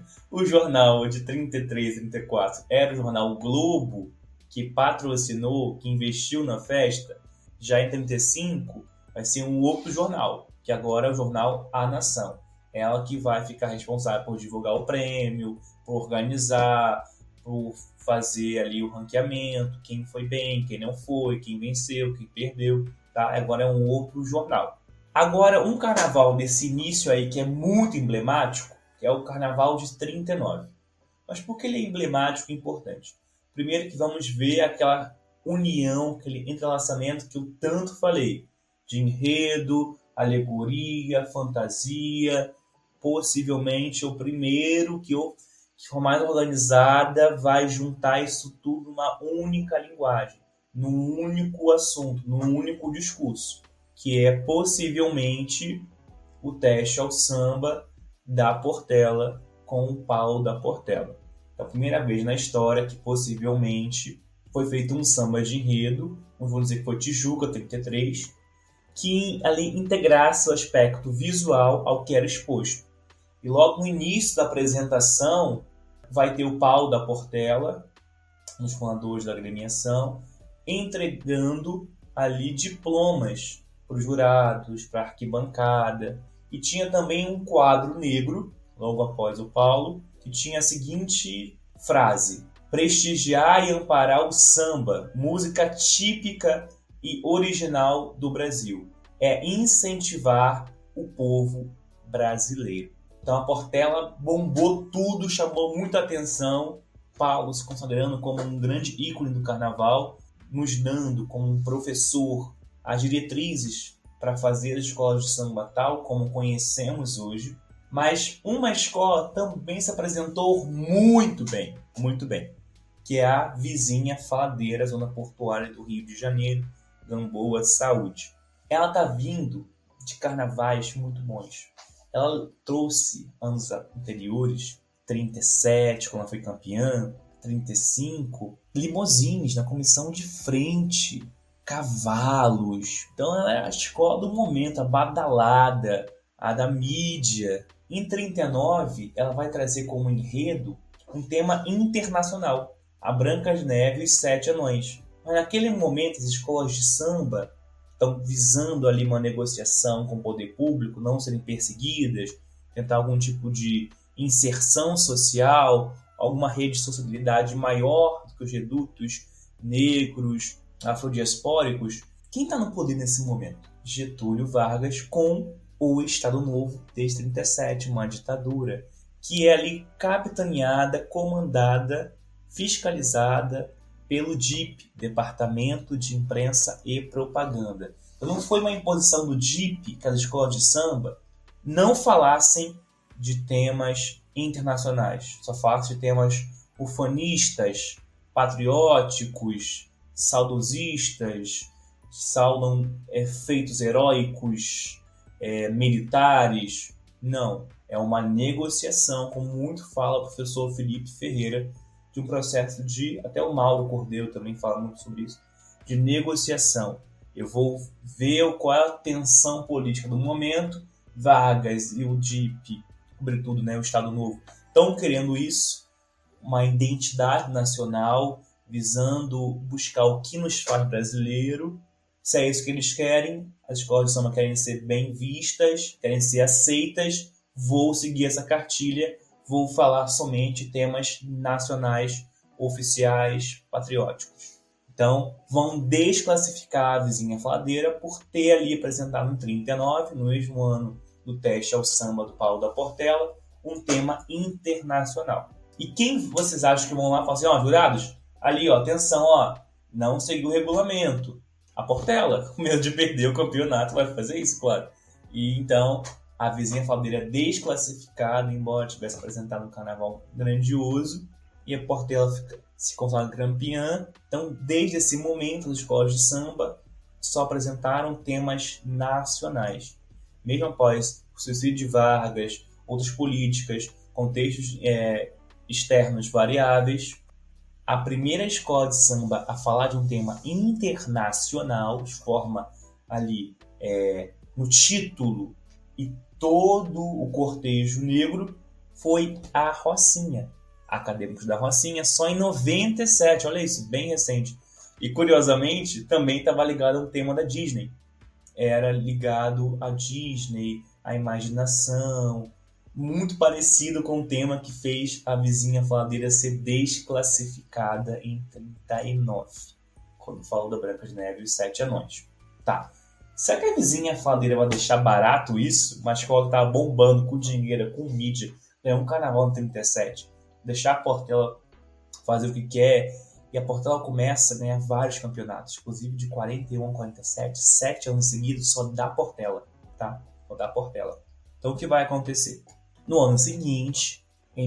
o jornal de 33 e 34 era o jornal Globo, que patrocinou, que investiu na festa, já em 35 vai ser um outro jornal, que agora é o jornal A Nação. Ela que vai ficar responsável por divulgar o prêmio, por organizar, por fazer ali o ranqueamento, quem foi bem, quem não foi, quem venceu, quem perdeu, tá? Agora é um outro jornal. Agora, um carnaval desse início aí que é muito emblemático, que é o carnaval de 39. Mas por que ele é emblemático e importante? Primeiro que vamos ver aquela união, aquele entrelaçamento que eu tanto falei, de enredo, alegoria, fantasia, possivelmente o primeiro que for mais organizada vai juntar isso tudo numa única linguagem, num único assunto, num único discurso, que é possivelmente o teste ao samba da Portela com o Paulo da Portela. É a primeira vez na história que possivelmente foi feito um samba de enredo, vamos dizer que foi Tijuca, 33, que ali integrasse o aspecto visual ao que era exposto. E logo no início da apresentação vai ter o Paulo da Portela, um dos fundadores da agremiação, entregando ali diplomas para os jurados, para a arquibancada. E tinha também um quadro negro, logo após o Paulo, que tinha a seguinte frase: prestigiar e amparar o samba, música típica e original do Brasil. É incentivar o povo brasileiro. Então a Portela bombou tudo, chamou muita atenção. Paulo se consagrando como um grande ícone do carnaval, nos dando como um professor as diretrizes para fazer as escolas de samba tal como conhecemos hoje. Mas uma escola também se apresentou muito bem, que é a vizinha Faladeira, zona portuária do Rio de Janeiro, Gamboa Saúde. Ela está vindo de carnavais muito bons. Ela trouxe anos anteriores, 37, quando ela foi campeã, 35, limousines na comissão de frente, cavalos. Então ela é a escola do momento, a badalada, a da mídia. Em 39, ela vai trazer como enredo um tema internacional, a Branca de Neve e os Sete Anões. Mas naquele momento, as escolas de samba estão visando ali uma negociação com o poder público, não serem perseguidas, tentar algum tipo de inserção social, alguma rede de sociabilidade maior do que os redutos negros, afrodiaspóricos. Quem está no poder nesse momento? Getúlio Vargas com o Estado Novo desde 37, uma ditadura, que é ali capitaneada, comandada, fiscalizada pelo DIP, Departamento de Imprensa e Propaganda. Então não foi uma imposição do DIP que as escolas de samba não falassem de temas internacionais, só falassem de temas ufanistas, patrióticos, saudosistas, que saudam feitos heróicos, militares, Não, é uma negociação, como muito fala o professor Felipe Ferreira, de um processo de, até o Mauro Cordeiro também fala muito sobre isso, de negociação. Eu vou ver qual é a tensão política do momento. Vargas e o DIP, sobretudo, né, o Estado Novo, estão querendo isso, uma identidade nacional, visando buscar o que nos faz brasileiro. Se é isso que eles querem, as escolas de samba querem ser bem vistas, querem ser aceitas, vou seguir essa cartilha, vou falar somente temas nacionais, oficiais, patrióticos. Então, vão desclassificar a Vizinha Faladeira por ter ali apresentado em 39, no mesmo ano do teste ao samba do Paulo da Portela, um tema internacional. E quem vocês acham que vão lá e falar assim, jurados, ali, atenção, não seguiu o regulamento. A Portela, com medo de perder o campeonato, vai fazer isso, claro. E então, a Vizinha Faladeira é desclassificada, embora tivesse apresentado um carnaval grandioso, e a Portela se consagra campeã. Então, desde esse momento, as escolas de samba só apresentaram temas nacionais. Mesmo após o suicídio de Vargas, outras políticas, contextos externos variáveis, a primeira escola de samba a falar de um tema internacional, de forma ali no título e todo o cortejo negro, foi a Rocinha. Acadêmicos da Rocinha, só em 97, olha isso, bem recente. E curiosamente, também estava ligado ao tema da Disney. Era ligado à Disney, à imaginação, muito parecido com o tema que fez a Vizinha Faladeira ser desclassificada em 39, quando falou da Branca de Neve e os Sete Anões. Tá. Será que a Vizinha Faladeira vai deixar barato isso? Uma escola que estava bombando com dinheiro, com mídia, ganhou um carnaval em 37, deixar a Portela fazer o que quer, e a Portela começa a ganhar vários campeonatos, inclusive de 41 a 47, 7 anos seguidos, só dá Portela, tá? Só dá Portela. Então o que vai acontecer? No ano seguinte, em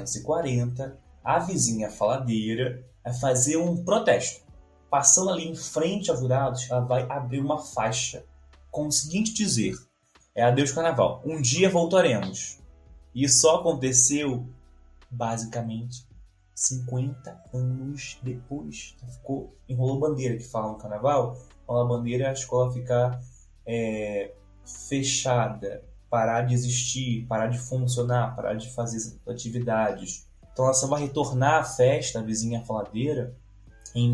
1940, a Vizinha Faladeira vai fazer um protesto. Passando ali em frente aos jurados, ela vai abrir uma faixa com o seguinte dizer: adeus carnaval, um dia voltaremos. E isso só aconteceu, basicamente, 50 anos depois. Então, enrolou bandeira, que fala no carnaval. Enrolar bandeira é a escola ficar fechada, parar de existir, parar de funcionar, parar de fazer atividades. Então ela só vai retornar à festa, a Vizinha Faladeira, em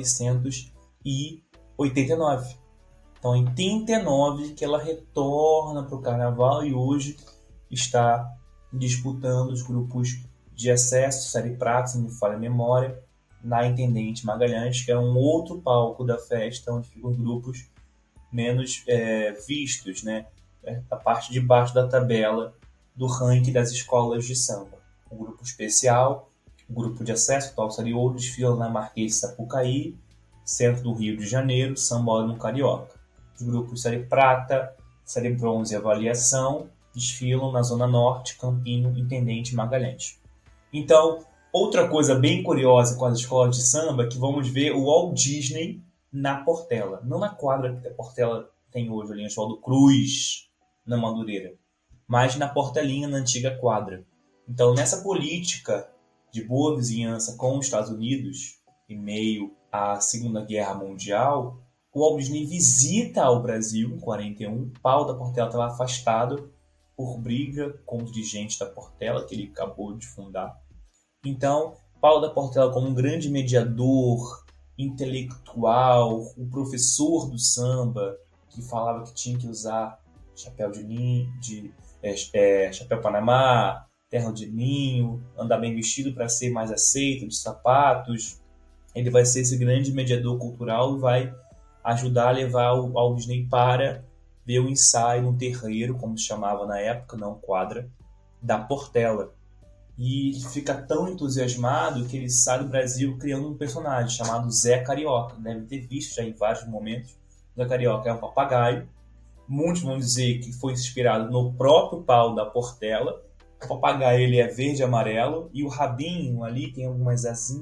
1989. Então em 89 que ela retorna para o carnaval e hoje está disputando os grupos de acesso, Série Prata, se não me falha a memória, na Intendente Magalhães, que é um outro palco da festa, onde ficam os grupos menos vistos, né? A parte de baixo da tabela do ranking das escolas de samba. O grupo especial, o grupo de acesso, o Talçariou, desfila na Marquês de Sapucaí, centro do Rio de Janeiro, Sambódromo Carioca. Os grupos Série Prata, Série Bronze e Avaliação desfilam na Zona Norte, Campinho, Intendente Magalhães. Então, outra coisa bem curiosa com as escolas de samba é que vamos ver o Walt Disney na Portela. Não na quadra que a Portela tem hoje, ali no Oswaldo Cruz, na Madureira, mas na Portelinha, na antiga quadra. Então, nessa política de boa vizinhança com os Estados Unidos, em meio à Segunda Guerra Mundial, o Walt Disney visita o Brasil em 41. Paulo da Portela estava afastado por briga com os dirigentes da Portela, que ele acabou de fundar. Então, Paulo da Portela, como um grande mediador, intelectual, o professor do samba, que falava que tinha que usar chapéu de linho, chapéu Panamá, terno de linho, andar bem vestido para ser mais aceito, de sapatos. Ele vai ser esse grande mediador cultural e vai ajudar a levar o Walt Disney para ver o ensaio no terreiro, como se chamava na época, não quadra, da Portela. E fica tão entusiasmado que ele sai do Brasil criando um personagem chamado Zé Carioca. Deve ter visto já em vários momentos. Zé Carioca é um papagaio. Muitos vão dizer que foi inspirado no próprio Paulo da Portela. O papagaio ele é verde e amarelo e o rabinho ali tem algumas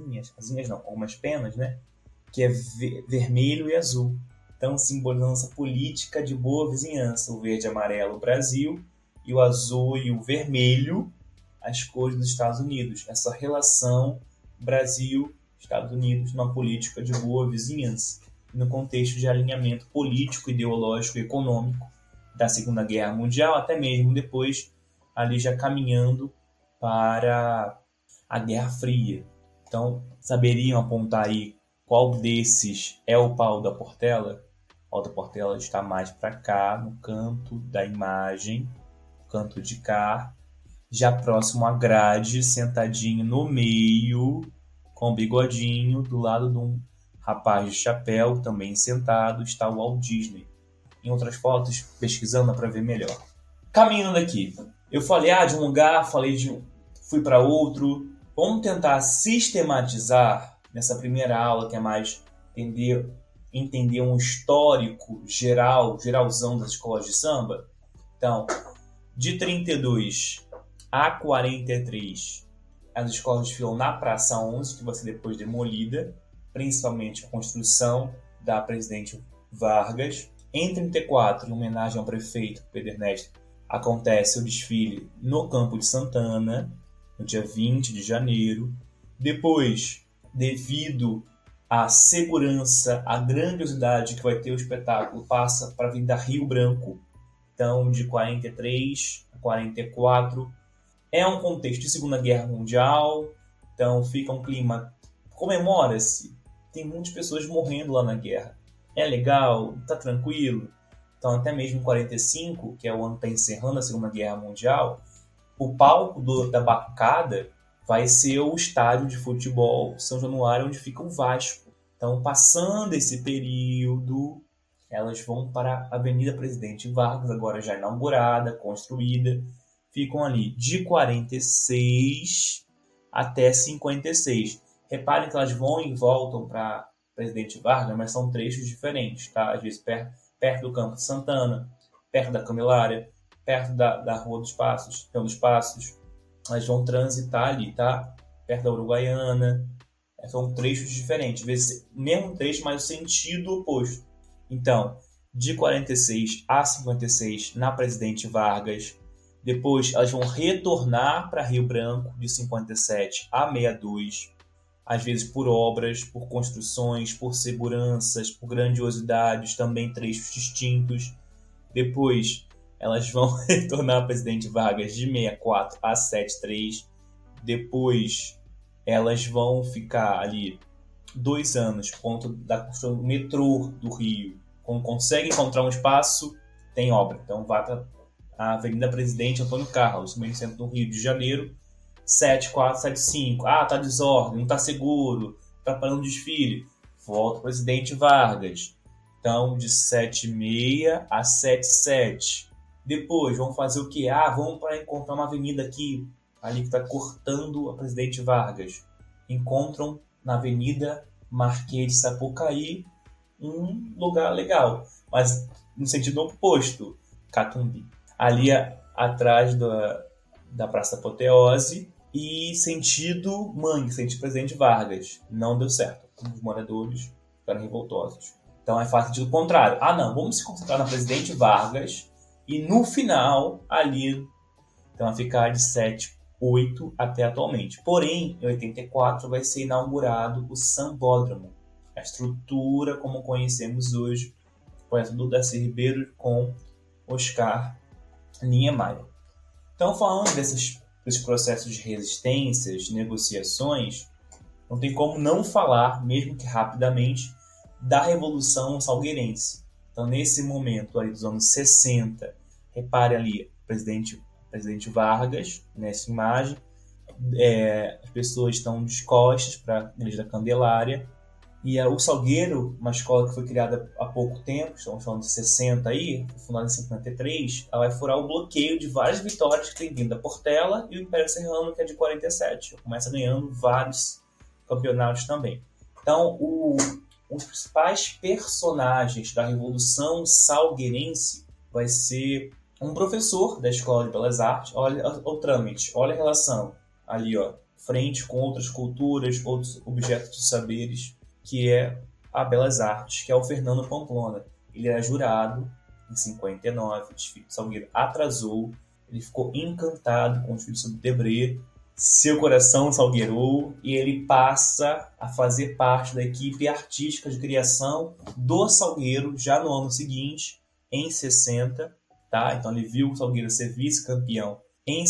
algumas penas, né? Que é vermelho e azul. Então, simbolizando essa política de boa vizinhança. O verde e amarelo, o Brasil, e o azul e o vermelho, as cores dos Estados Unidos. Essa relação Brasil-Estados Unidos numa política de boa vizinhança, no contexto de alinhamento político, ideológico e econômico da Segunda Guerra Mundial, até mesmo depois, ali já caminhando para a Guerra Fria. Então, saberiam apontar aí qual desses é o pau da Portela? O pau da Portela está mais para cá, no canto da imagem, canto de cá, já próximo à grade, sentadinho no meio, com o bigodinho, do lado de um rapaz de chapéu, também sentado, está o Walt Disney. Em outras fotos, pesquisando para ver melhor. Caminhando aqui, eu falei de um lugar, fui para outro. Vamos tentar sistematizar nessa primeira aula, que é mais entender um histórico geralzão das escolas de samba. Então, de 32 a 43, as escolas desfilam na Praça 11, que vai ser depois demolida, principalmente a construção da Presidente Vargas. Em 34, em homenagem ao prefeito Pedro Ernesto, acontece o desfile no Campo de Santana, no dia 20 de janeiro. Depois, devido à segurança, à grandiosidade que vai ter o espetáculo, passa para a Avenida Rio Branco. Então, de 43 a 44, é um contexto de Segunda Guerra Mundial, então fica um clima, comemora-se, tem muitas pessoas morrendo lá na guerra. É legal, tá tranquilo. Então, até mesmo em 45, que é o ano que está encerrando a Segunda Guerra Mundial, o palco da batucada vai ser o estádio de futebol São Januário, onde fica o Vasco. Então, passando esse período, elas vão para a Avenida Presidente Vargas, agora já inaugurada, construída. Ficam ali de 46 até 56. Reparem que elas vão e voltam para Presidente Vargas, mas são trechos diferentes, tá? Às vezes perto do Campo de Santana, perto da Candelária, perto da Rua dos Passos, elas vão transitar ali, tá? Perto da Uruguaiana. São trechos diferentes, às vezes mesmo trecho, mas o sentido oposto. Então, de 46 a 56 na Presidente Vargas. Depois elas vão retornar para Rio Branco de 57 a 62. Às vezes por obras, por construções, por seguranças, por grandiosidades, também trechos distintos. Depois elas vão retornar a Presidente Vargas de 64 a 73. Depois elas vão ficar ali 2 anos por conta da construção do metrô do Rio. Quando consegue encontrar um espaço, tem obra. Então vai para a Avenida Presidente Antônio Carlos, no centro do Rio de Janeiro, 74, 75. Tá desordem, não tá seguro, tá parando o desfile. Volta para Presidente Vargas. Então, de 76 a 77. Depois, vamos fazer o quê? Vamos para encontrar uma avenida aqui, ali que está cortando a Presidente Vargas. Encontram na Avenida Marquês de Sapucaí um lugar legal, mas no sentido oposto, Catumbi. Ali atrás da Praça Apoteose e sentido Mangue, sentido Presidente Vargas. Não deu certo. Os moradores ficaram revoltosos. Então é fácil de o contrário. Não, vamos se concentrar na Presidente Vargas e no final ali, então vai ficar de 78 até atualmente. Porém, em 84 vai ser inaugurado o Sambódromo. A estrutura como conhecemos hoje, projeto do Darcy Ribeiro com Oscar Niemeyer. Então, falando desses processos de resistências, de negociações, não tem como não falar, mesmo que rapidamente, da Revolução Salgueirense. Então, nesse momento ali dos anos 60, repare ali o presidente Vargas, nessa imagem, as pessoas estão de costas para a Igreja da Candelária, e o Salgueiro, uma escola que foi criada há pouco tempo, estamos falando de 60 aí, fundada em 53, ela vai furar o bloqueio de várias vitórias que tem vindo da Portela e o Império Serrano, que é de 47. Começa ganhando vários campeonatos também. Então, os principais personagens da Revolução Salgueirense vai ser um professor da Escola de Belas Artes. Olha o trâmite, olha a relação ali, frente com outras culturas, outros objetos de saberes, que é a Belas Artes, que é o Fernando Pamplona. Ele era jurado em 59, o desfile de Salgueiro atrasou, Ele ficou encantado com os filhos sobre Debré, seu coração salgueirou e ele passa a fazer parte da equipe artística de criação do Salgueiro já no ano seguinte, em 60. Tá? Então ele viu o Salgueiro ser vice-campeão em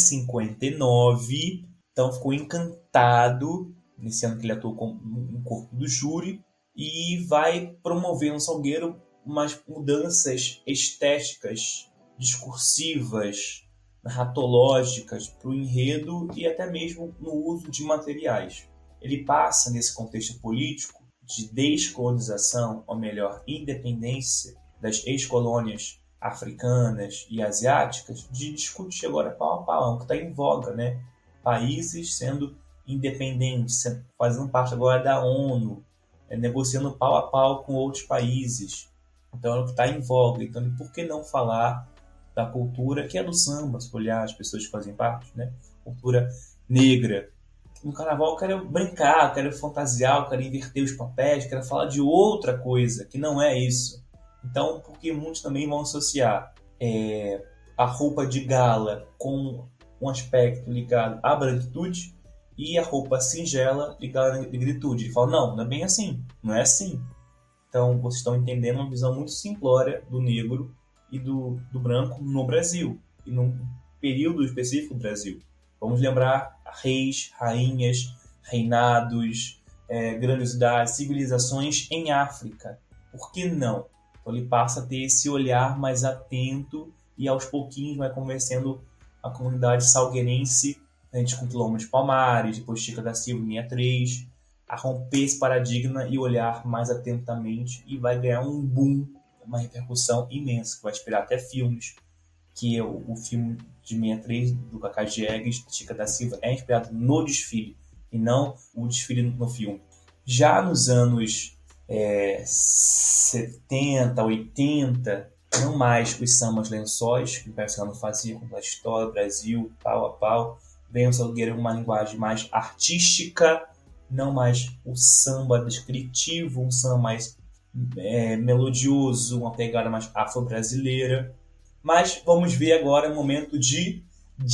59, então ficou encantado nesse ano que ele atuou no corpo do júri e vai promover no Salgueiro umas mudanças estéticas, discursivas, narratológicas para o enredo e até mesmo no uso de materiais. Ele passa, nesse contexto político, de descolonização, ou melhor, independência das ex-colônias africanas e asiáticas, de discutir agora pau a pau, que está em voga, né? Países sendo independentes, fazendo parte agora da ONU, negociando pau a pau com outros países. Então é o que está em voga. Então, por que não falar da cultura que é do samba, se olhar as pessoas que fazem parte, né? Cultura negra. No carnaval eu quero brincar, eu quero fantasiar, eu quero inverter os papéis, eu quero falar de outra coisa, que não é isso. Então, porque muitos também vão associar a roupa de gala com um aspecto ligado à branquitude e a roupa singela ligada à negritude. Ele fala, não é bem assim, não é assim. Então, vocês estão entendendo uma visão muito simplória do negro e do branco no Brasil, e num período específico do Brasil. Vamos lembrar reis, rainhas, reinados, grandiosidades, civilizações em África. Por que não? Então ele passa a ter esse olhar mais atento e aos pouquinhos vai convencendo a comunidade salgueirense, a gente com Quilombo de Palmares, depois Chica da Silva, 63, a romper esse paradigma e olhar mais atentamente e vai ganhar um boom, uma repercussão imensa, que vai inspirar até filmes, que é o filme de 63 do Cacá Diegues, Chica da Silva, é inspirado no desfile e não o desfile no filme. Já nos anos 70, 80, não mais os sambas lençóis, que o Persiano fazia com a história, Brasil, pau a pau, vem o Salgueiro uma linguagem mais artística, não mais o samba descritivo, um samba mais melodioso, uma pegada mais afro-brasileira. Mas vamos ver agora um momento de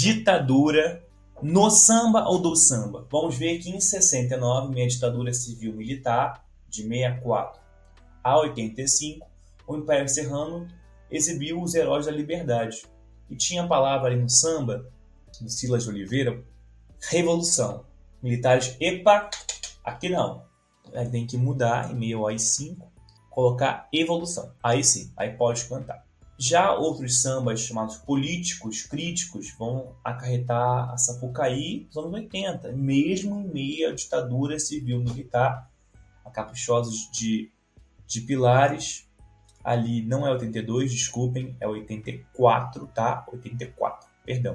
ditadura no samba ou do samba. Vamos ver que em 69, minha ditadura civil-militar, de 64 a 85, o Império Serrano exibiu os heróis da liberdade. E tinha a palavra ali no samba, do Silas de Oliveira, revolução. Militares, epa, aqui não. Aí tem que mudar em meio ao AI-5, colocar evolução. Aí sim, aí pode cantar. Já outros sambas chamados políticos, críticos, vão acarretar a Sapucaí nos anos 80, mesmo em meio à ditadura civil-militar, a Caprichosos de Pilares. Ali não é 82, desculpem, é 84, tá? 84, perdão.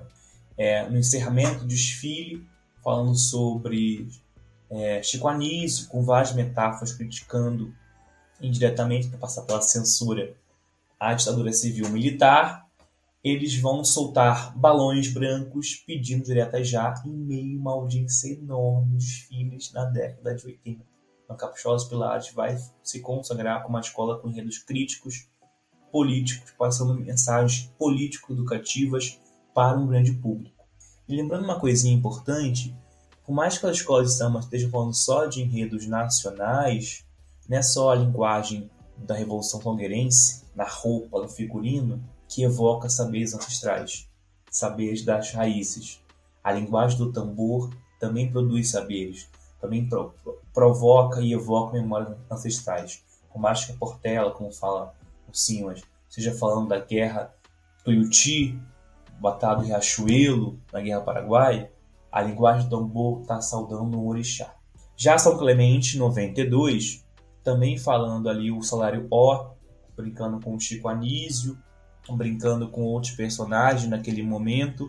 No encerramento do desfile, falando sobre Chico Anísio, com várias metáforas criticando indiretamente, para passar pela censura, a ditadura civil-militar, eles vão soltar balões brancos pedindo diretas já em meio a uma audiência enorme de desfiles na década de 80. Então, Caprichosos Pilares vai se consagrar como uma escola com enredos críticos, políticos, passando mensagens político-educativas para um grande público. E lembrando uma coisinha importante, por mais que as escolas de samba estejam falando só de enredos nacionais, não é só a linguagem da Revolução Salgueirense, na roupa, no figurino, que evoca saberes ancestrais, saberes das raízes. A linguagem do tambor também produz saberes, também provoca e evoca memórias ancestrais. Por mais que a Portela, como fala o Simas, seja falando da guerra Tuiuti, Batalha do Riachuelo, na Guerra Paraguai, a linguagem do tambor está saudando um orixá. Já São Clemente, 92, também falando ali o Salário O, brincando com o Chico Anísio, brincando com outros personagens naquele momento,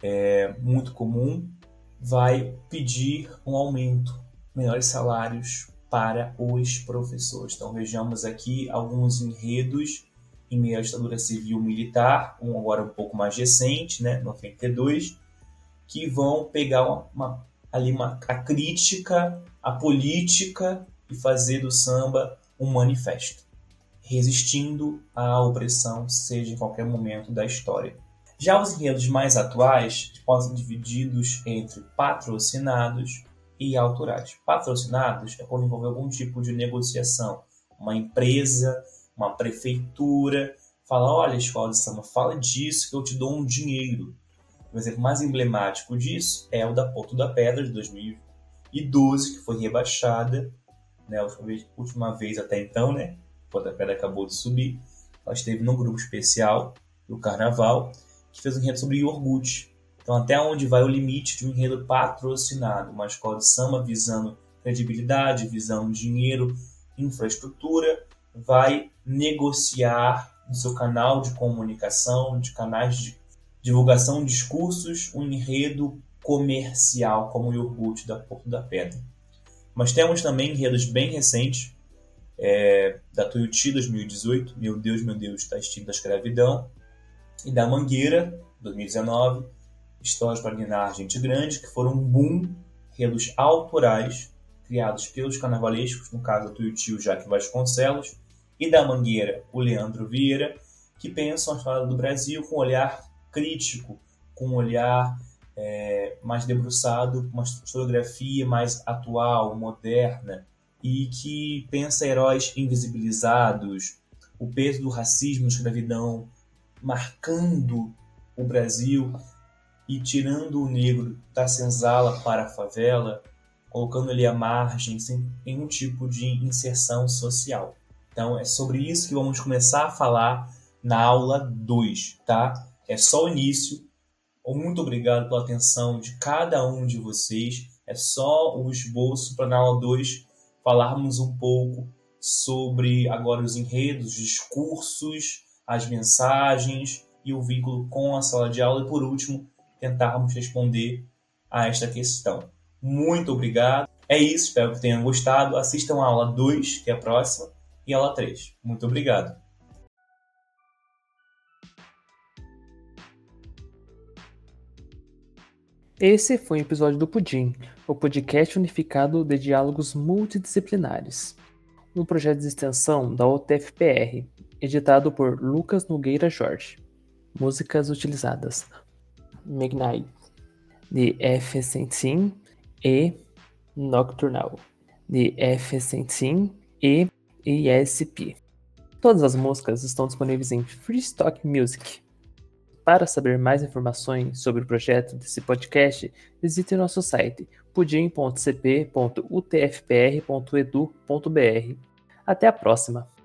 muito comum, vai pedir um aumento, melhores salários para os professores. Então vejamos aqui alguns enredos em meio à ditadura civil-militar, um agora um pouco mais recente, né, 92, que vão pegar a crítica, a política e fazer do samba um manifesto, resistindo à opressão, seja em qualquer momento da história. Já os enredos mais atuais podem ser divididos entre patrocinados e autorais. Patrocinados é quando envolve algum tipo de negociação. Uma empresa, uma prefeitura, fala, olha, escola de samba, fala disso que eu te dou um dinheiro. O exemplo mais emblemático disso é o da Porto da Pedra, de 2012, que foi rebaixada, né, a última vez até então, né? Porto da Pedra acabou de subir. Ela esteve num grupo especial do Carnaval, que fez um enredo sobre iogurte. Então, até onde vai o limite de um enredo patrocinado? Uma escola de samba visando credibilidade, visando dinheiro, infraestrutura, vai negociar no seu canal de comunicação, de canais de divulgação de discursos, um enredo comercial, como o iogurte da Porto da Pedra. Mas temos também enredos bem recentes, da Tuiuti 2018, Meu Deus, está extinta a escravidão, e da Mangueira, 2019, Histórias para Ninar Gente Grande, que foram um boom, enredos autorais, criados pelos carnavalescos, no caso a Tuiuti, o Jaque Vasconcelos, e da Mangueira, o Leandro Vieira, que pensam a história do Brasil com um olhar crítico, com um olhar mais debruçado, uma historiografia mais atual, moderna, e que pensa heróis invisibilizados, o peso do racismo e escravidão marcando o Brasil e tirando o negro da senzala para a favela, colocando ele à margem, sem nenhum tipo de inserção social. Então é sobre isso que vamos começar a falar na aula 2, tá? É só o início. Muito obrigado pela atenção de cada um de vocês. É só o esboço para na aula 2 falarmos um pouco sobre agora os enredos, os discursos, as mensagens e o vínculo com a sala de aula. E por último, tentarmos responder a esta questão. Muito obrigado. É isso, espero que tenham gostado. Assistam a aula 2, que é a próxima, e a aula 3. Muito obrigado. Esse foi o episódio do Pudim, o podcast unificado de diálogos multidisciplinares. Um projeto de extensão da UTFPR, editado por Lucas Nogueira Jorge. Músicas utilizadas: Midnight, de F-105 e Nocturnal, de F-105 e ESP. Todas as músicas estão disponíveis em Freestock Music. Para saber mais informações sobre o projeto desse podcast, visite nosso site pudim.cp.utfpr.edu.br. Até a próxima!